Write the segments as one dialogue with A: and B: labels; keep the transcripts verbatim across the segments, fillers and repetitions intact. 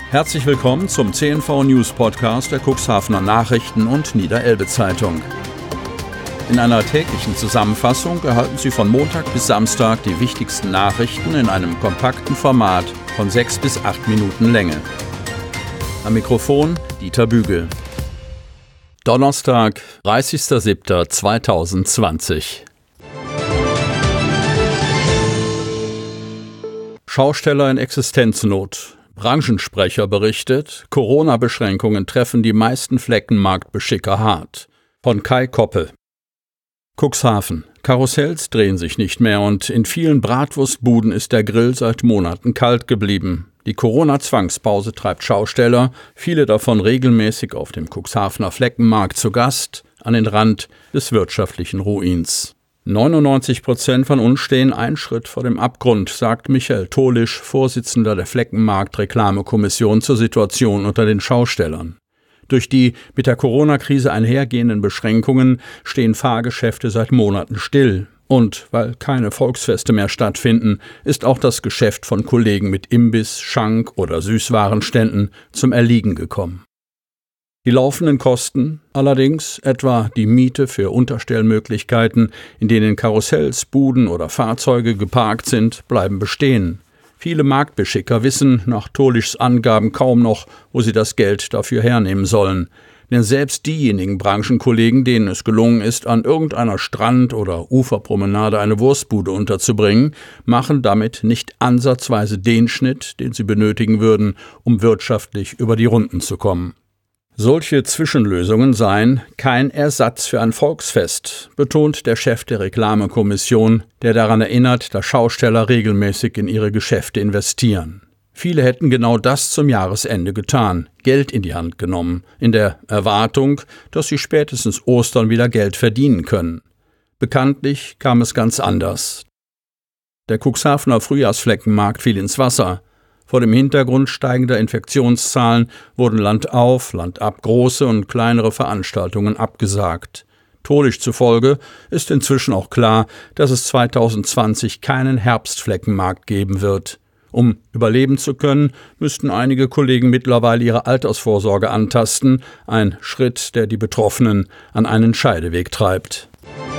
A: Herzlich willkommen zum C N V News Podcast der Cuxhavener Nachrichten und Niederelbe Zeitung. In einer täglichen Zusammenfassung erhalten Sie von Montag bis Samstag die wichtigsten Nachrichten in einem kompakten Format von sechs bis acht Minuten Länge. Am Mikrofon Dieter Bügel. Donnerstag, dreißigster siebter zweitausendzwanzig. Schausteller in Existenznot. Branchensprecher berichtet, Corona-Beschränkungen treffen die meisten Fleckenmarktbeschicker hart. Von Kai Koppe. Cuxhaven. Karussells drehen sich nicht mehr und in vielen Bratwurstbuden ist der Grill seit Monaten kalt geblieben. Die Corona-Zwangspause treibt Schausteller, viele davon regelmäßig auf dem Cuxhavener Fleckenmarkt zu Gast, an den Rand des wirtschaftlichen Ruins. neunundneunzig Prozent von uns stehen einen Schritt vor dem Abgrund, sagt Michael Tholisch, Vorsitzender der Fleckenmarkt-Reklamekommission zur Situation unter den Schaustellern. Durch die mit der Corona-Krise einhergehenden Beschränkungen stehen Fahrgeschäfte seit Monaten still. Und weil keine Volksfeste mehr stattfinden, ist auch das Geschäft von Kollegen mit Imbiss, Schank- oder Süßwarenständen zum Erliegen gekommen. Die laufenden Kosten, allerdings etwa die Miete für Unterstellmöglichkeiten, in denen Karussells, Buden oder Fahrzeuge geparkt sind, bleiben bestehen. Viele Marktbeschicker wissen nach Tholischs Angaben kaum noch, wo sie das Geld dafür hernehmen sollen. Denn selbst diejenigen Branchenkollegen, denen es gelungen ist, an irgendeiner Strand- oder Uferpromenade eine Wurstbude unterzubringen, machen damit nicht ansatzweise den Schnitt, den sie benötigen würden, um wirtschaftlich über die Runden zu kommen. Solche Zwischenlösungen seien kein Ersatz für ein Volksfest, betont der Chef der Reklamekommission, der daran erinnert, dass Schausteller regelmäßig in ihre Geschäfte investieren. Viele hätten genau das zum Jahresende getan, Geld in die Hand genommen, in der Erwartung, dass sie spätestens Ostern wieder Geld verdienen können. Bekanntlich kam es ganz anders. Der Cuxhavener Frühjahrsfleckenmarkt fiel ins Wasser. Vor dem Hintergrund steigender Infektionszahlen wurden landauf, landab große und kleinere Veranstaltungen abgesagt. Tholisch zufolge ist inzwischen auch klar, dass es zweitausendzwanzig keinen Herbstfleckenmarkt geben wird. Um überleben zu können, müssten einige Kollegen mittlerweile ihre Altersvorsorge antasten, ein Schritt, der die Betroffenen an einen Scheideweg treibt.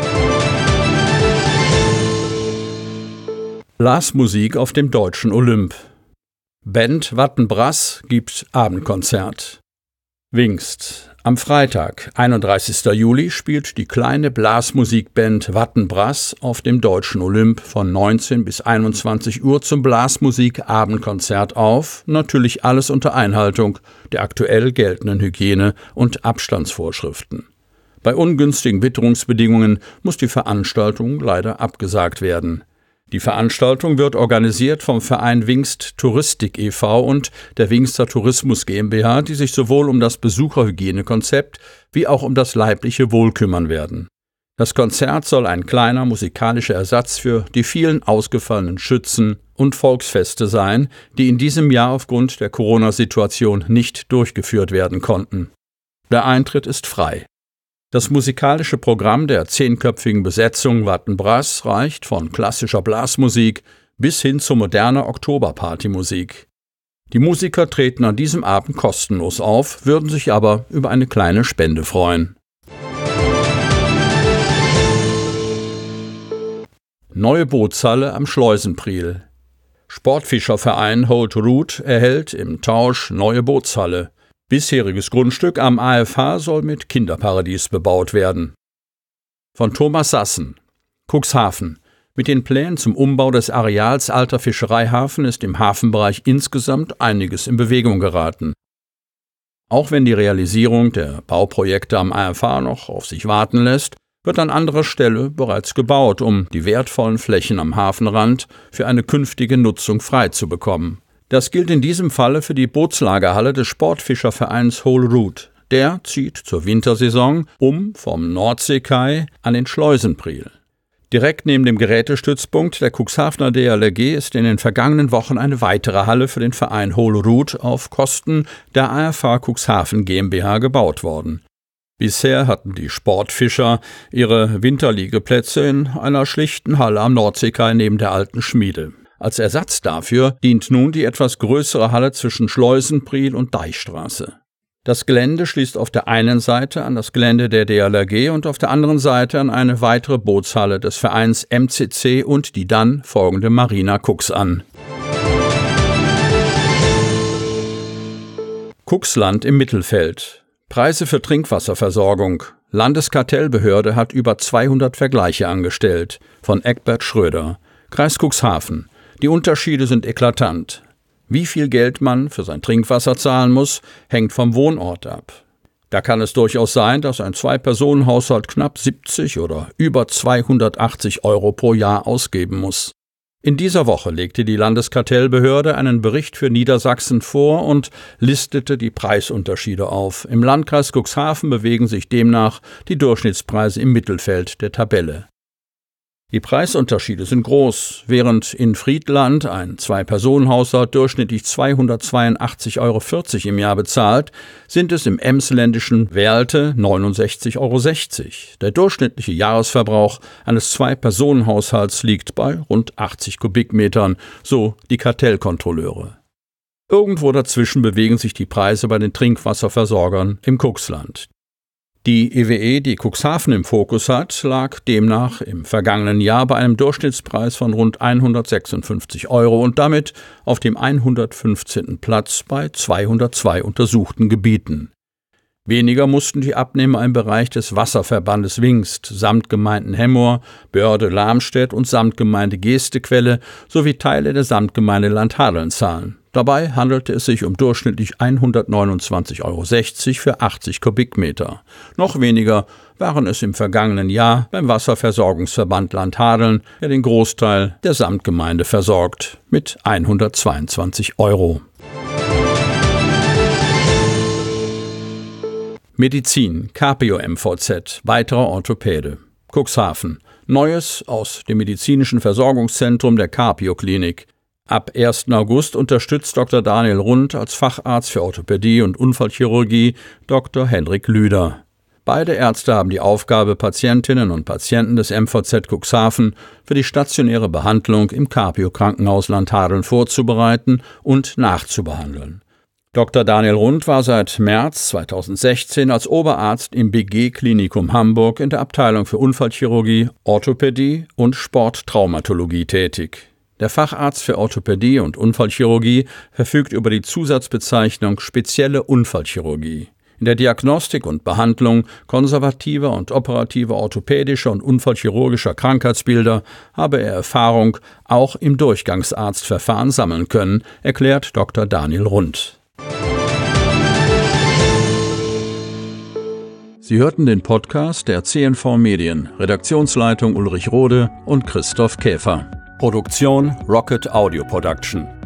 A: Blasmusik auf dem Deutschen Olymp. Band Wattenbrass gibt Abendkonzert. Wingst. Am Freitag, einunddreißigster Juli, spielt die kleine Blasmusikband Wattenbrass auf dem Deutschen Olymp von neunzehn bis einundzwanzig Uhr zum Blasmusik-Abendkonzert auf, natürlich alles unter Einhaltung der aktuell geltenden Hygiene- und Abstandsvorschriften. Bei ungünstigen Witterungsbedingungen muss die Veranstaltung leider abgesagt werden. Die Veranstaltung wird organisiert vom Verein Wingst Touristik e V und der Wingster Tourismus GmbH, die sich sowohl um das Besucherhygienekonzept wie auch um das leibliche Wohl kümmern werden. Das Konzert soll ein kleiner musikalischer Ersatz für die vielen ausgefallenen Schützen- und Volksfeste sein, die in diesem Jahr aufgrund der Corona-Situation nicht durchgeführt werden konnten. Der Eintritt ist frei. Das musikalische Programm der zehnköpfigen Besetzung Wattenbrass reicht von klassischer Blasmusik bis hin zu moderner Oktoberpartymusik. Die Musiker treten an diesem Abend kostenlos auf, würden sich aber über eine kleine Spende freuen. Neue Bootshalle am Schleusenpriel. Sportfischerverein Hold Root erhält im Tausch neue Bootshalle. Bisheriges Grundstück am A F H soll mit Kinderparadies bebaut werden. Von Thomas Sassen. Cuxhaven. Mit den Plänen zum Umbau des Areals Alter Fischereihafen ist im Hafenbereich insgesamt einiges in Bewegung geraten. Auch wenn die Realisierung der Bauprojekte am A F H noch auf sich warten lässt, wird an anderer Stelle bereits gebaut, um die wertvollen Flächen am Hafenrand für eine künftige Nutzung frei zu bekommen. Das gilt in diesem Falle für die Bootslagerhalle des Sportfischervereins Hold Root. Der zieht zur Wintersaison um vom Nordseekai an den Schleusenpriel. Direkt neben dem Gerätestützpunkt der Cuxhavener D L R G ist in den vergangenen Wochen eine weitere Halle für den Verein Hold Root auf Kosten der A F H Cuxhaven GmbH gebaut worden. Bisher hatten die Sportfischer ihre Winterliegeplätze in einer schlichten Halle am Nordseekai neben der alten Schmiede. Als Ersatz dafür dient nun die etwas größere Halle zwischen Schleusenpriel und Deichstraße. Das Gelände schließt auf der einen Seite an das Gelände der D L R G und auf der anderen Seite an eine weitere Bootshalle des Vereins M C C und die dann folgende Marina Cux an. Cuxland im Mittelfeld. Preise für Trinkwasserversorgung. Landeskartellbehörde hat über zweihundert Vergleiche angestellt. Von Egbert Schröder. Kreis Cuxhaven. Die Unterschiede sind eklatant. Wie viel Geld man für sein Trinkwasser zahlen muss, hängt vom Wohnort ab. Da kann es durchaus sein, dass ein Zwei-Personen-Haushalt knapp siebzig oder über zweihundertachtzig Euro pro Jahr ausgeben muss. In dieser Woche legte die Landeskartellbehörde einen Bericht für Niedersachsen vor und listete die Preisunterschiede auf. Im Landkreis Cuxhaven bewegen sich demnach die Durchschnittspreise im Mittelfeld der Tabelle. Die Preisunterschiede sind groß. Während in Friedland ein Zwei-Personen-Haushalt durchschnittlich zweihundertzweiundachtzig Euro vierzig im Jahr bezahlt, sind es im emsländischen Werlte neunundsechzig Euro sechzig. Der durchschnittliche Jahresverbrauch eines Zwei-Personen-Haushalts liegt bei rund achtzig Kubikmetern, so die Kartellkontrolleure. Irgendwo dazwischen bewegen sich die Preise bei den Trinkwasserversorgern im Cuxland. Die E W E, die Cuxhaven im Fokus hat, lag demnach im vergangenen Jahr bei einem Durchschnittspreis von rund hundertsechsundfünfzig Euro und damit auf dem hundertfünfzehnten Platz bei zweihundertzwei untersuchten Gebieten. Weniger mussten die Abnehmer im Bereich des Wasserverbandes Wingst, Samtgemeinden Hemmoor, Börde Lamstedt und Samtgemeinde Geestequelle sowie Teile der Samtgemeinde Landhadeln zahlen. Dabei handelte es sich um durchschnittlich hundertneunundzwanzig Euro sechzig für achtzig Kubikmeter. Noch weniger waren es im vergangenen Jahr beim Wasserversorgungsverband Landhadeln, der den Großteil der Samtgemeinde versorgt, mit hundertzweiundzwanzig Euro. Medizin, Capio M V Z, weiterer Orthopäde. Cuxhaven. Neues aus dem medizinischen Versorgungszentrum der Capio-Klinik. Ab ersten August unterstützt Doktor Daniel Rund als Facharzt für Orthopädie und Unfallchirurgie Doktor Henrik Lüder. Beide Ärzte haben die Aufgabe, Patientinnen und Patienten des M V Z Cuxhaven für die stationäre Behandlung im Capio-Krankenhaus Landhadeln vorzubereiten und nachzubehandeln. Doktor Daniel Rund war seit März zweitausendsechzehn als Oberarzt im B G-Klinikum Hamburg in der Abteilung für Unfallchirurgie, Orthopädie und Sporttraumatologie tätig. Der Facharzt für Orthopädie und Unfallchirurgie verfügt über die Zusatzbezeichnung Spezielle Unfallchirurgie. In der Diagnostik und Behandlung konservativer und operativer orthopädischer und unfallchirurgischer Krankheitsbilder habe er Erfahrung auch im Durchgangsarztverfahren sammeln können, erklärt Doktor Daniel Rund. Sie hörten den Podcast der C N V Medien, Redaktionsleitung Ulrich Rode und Christoph Käfer. Produktion Rocket Audio Production.